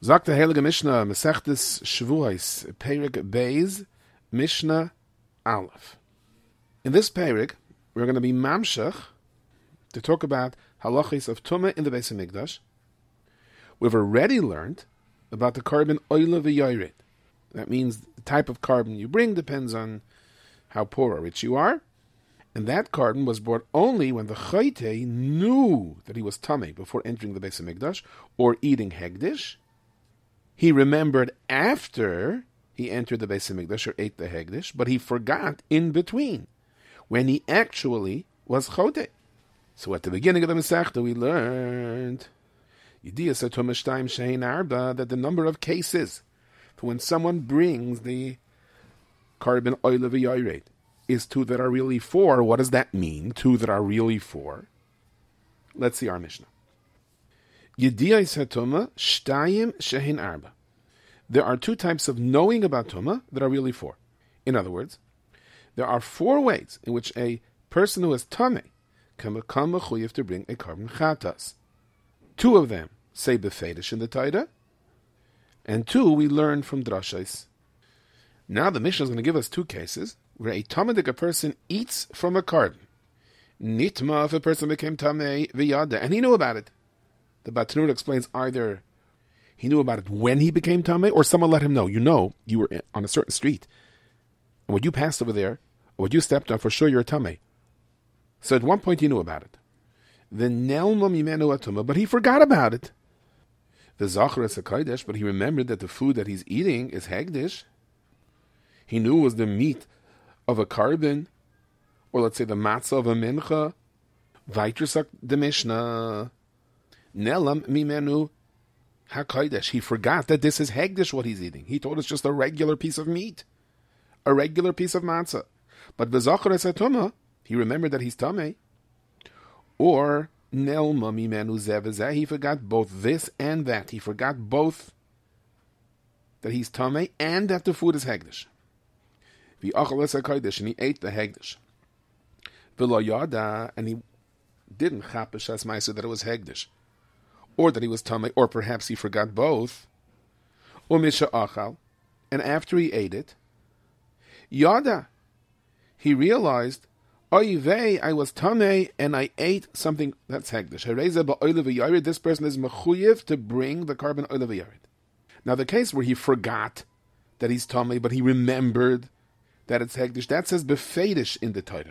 Sagt der Heilige Mishnah, Mesechtes Shavuos, Perek Beis, Mishnah Aleph. In this Perek, we're going to be mamshach to talk about halachis of Tumah in the Beis HaMikdash. We've already learned about the carbon oila v'yoyred. That means the type of carbon you bring depends on how poor or rich you are. And that carbon was brought only when the chayte knew that he was tamei before entering the Beis HaMikdash or eating hegdish. He remembered after he entered the Beis HaMikdash or ate the hegdish, but he forgot in between when he actually was chote. So at the beginning of the Masechta we learned that the number of cases for when someone brings the carbon oila v'yoyred is two that are really four. What does that mean? Two that are really four. Let's see our Mishnah. There are two types of knowing about Tumah that are really four. In other words, there are four ways in which a person who is Tameh can become mechuyev to bring a carbon chatas. Two of them say befedish in the Torah, and two we learn from drashos. Now the Mishnah is going to give us two cases where a Talmudic person eats from a carbon. Nitma, if a person became Tameh, v'yada, and he knew about it. The Batnur explains either he knew about it when he became Tameh, or someone let him know. You know, you were on a certain street, and when you passed over there, or when you stepped on, for sure you're Tameh. So at one point he knew about it. The Nelma Mimenu Atuma, but he forgot about it. The Zachar is a Kodesh, but he remembered that the food that he's eating is Hegdish. He knew it was the meat of a carbon, or let's say the matzah of a mincha. Vaitrusak the Mishnah. Nelam Mimenu HaKodesh. He forgot that this is Hegdish what he's eating. He thought it's just a regular piece of meat, a regular piece of matzah. But the Zachar is a Tumah, he remembered that he's Tameh. Or Nelma Mimenu Zevazeh, he forgot both this and that. He forgot both that he's Tameh and that the food is Hegdish. V'achal HaKodesh, and he ate the Hegdish. V'lo yada, and he didn't chapesh as ma'aser that it was Hegdish, or that he was Tameh, or perhaps he forgot both. Or Misha Achal, and after he ate it, yada, he realized, oy vey, I was Tameh, and I ate something that's Hegdish. Hereza ba'oila v'yored, this person is mechuyev to bring the carbon oila v'yored. Now the case where he forgot that he's Tameh, but he remembered that it's Hegdish, that says befedish in the Torah.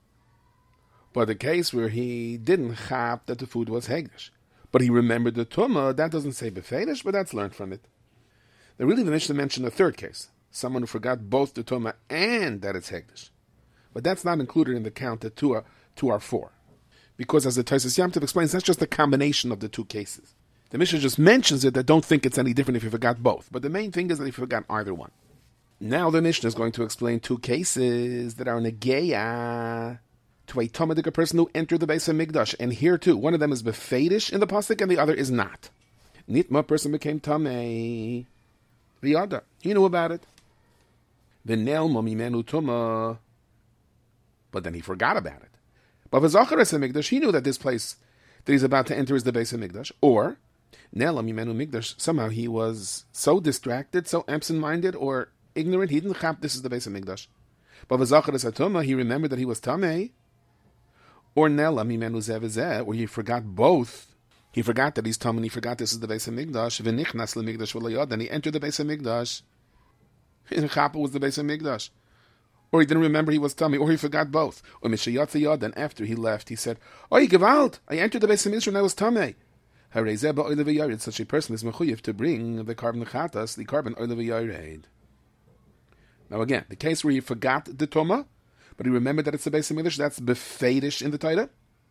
But the case where he didn't chap that the food was Hegdish, but he remembered the Tumah, that doesn't say befedish, but that's learned from it. Now really the Mishnah mentioned a third case, someone who forgot both the Tumah and that it's Hegdish. But that's not included in the count that two are four. Because as the Tosfos Yom Tov explains, that's just a combination of the two cases. The Mishnah just mentions it, that don't think it's any different if you forgot both. But the main thing is that if you forgot either one. Now the Mishnah is going to explain two cases that are negeya to a Talmudic person who entered the Beis HaMikdash. And here too, one of them is befedish in the pasuk and the other is not. Nitma, person became Tameh. The other, he knew about it. The Nelma Mimenu Tumah, but then he forgot about it. But v'zachar es HaMikdash, he knew that this place that he's about to enter is the Beis HaMikdash. Or, Nelam Mimenu Mikdash, somehow he was so distracted, so absent-minded, or ignorant, he didn't chap this is the Beis HaMikdash. But v'zachar es HaTumah, he remembered that he was Tameh. Or Nelam Mimenu Zevazeh, where he forgot both. He forgot that he's Tameh, and he forgot this is the Beis HaMikdash. V'nichnas leMikdash v'lo yad, and he entered the Beis HaMikdash. And chapa was the Beis HaMikdash. Or he didn't remember he was Tameh, or he forgot both. Or Mishayat Yad, and after he left, he said, "Oy Gewalt, I entered the Beis HaMikdash and I was Tameh." Harezeh ba'oila v'yored, such a person is mechuyev to bring the carbon chatas, the carbon oila v'yored. Now again, the case where he forgot the Tumah, but he remembered that it's the Beis HaMikdash, that's befedish in the Torah.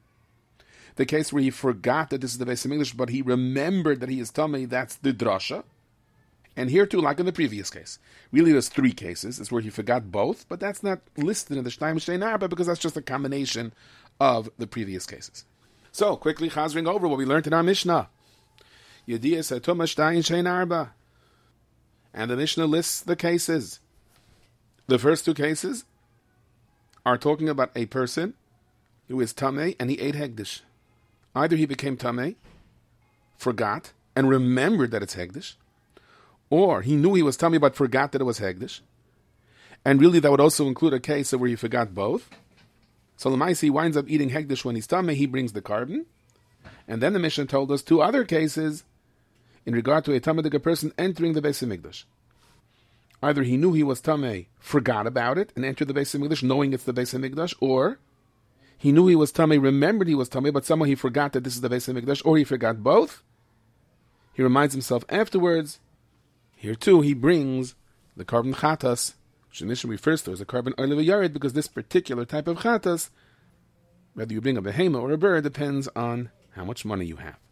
The case where he forgot that this is the Beis HaMikdash, but he remembered that he is Tameh, that's the drasha. And here too, like in the previous case, really there's three cases. It's where he forgot both, but that's not listed in the Shtayim Shtein Arba because that's just a combination of the previous cases. So, quickly chazring over what we learned in our Mishnah. Yediyas Tumah Shtayim Shtein Arba. And the Mishnah lists the cases. The first two cases are talking about a person who is Tameh and he ate Hegdish. Either he became Tameh, forgot, and remembered that it's Hegdish, or he knew he was tummy but forgot that it was hegdish, and really that would also include a case where he forgot both. So Lamaisi, he winds up eating hegdish when he's tummy, he brings the carbon. And then the Mishnah told us two other cases in regard to a Tamadiga person entering the Beis HaMikdash. Either he knew he was Tameh, forgot about it, and entered the Beis HaMikdash knowing it's the Beis HaMikdash, or he knew he was Tameh, remembered he was Tameh, but somehow he forgot that this is the Beis HaMikdash, or he forgot both. He reminds himself afterwards. Here too, he brings the carbon chatas, which the Mishnah refers to as a carbon oil yared, because this particular type of chatas, whether you bring a behema or a bird, depends on how much money you have.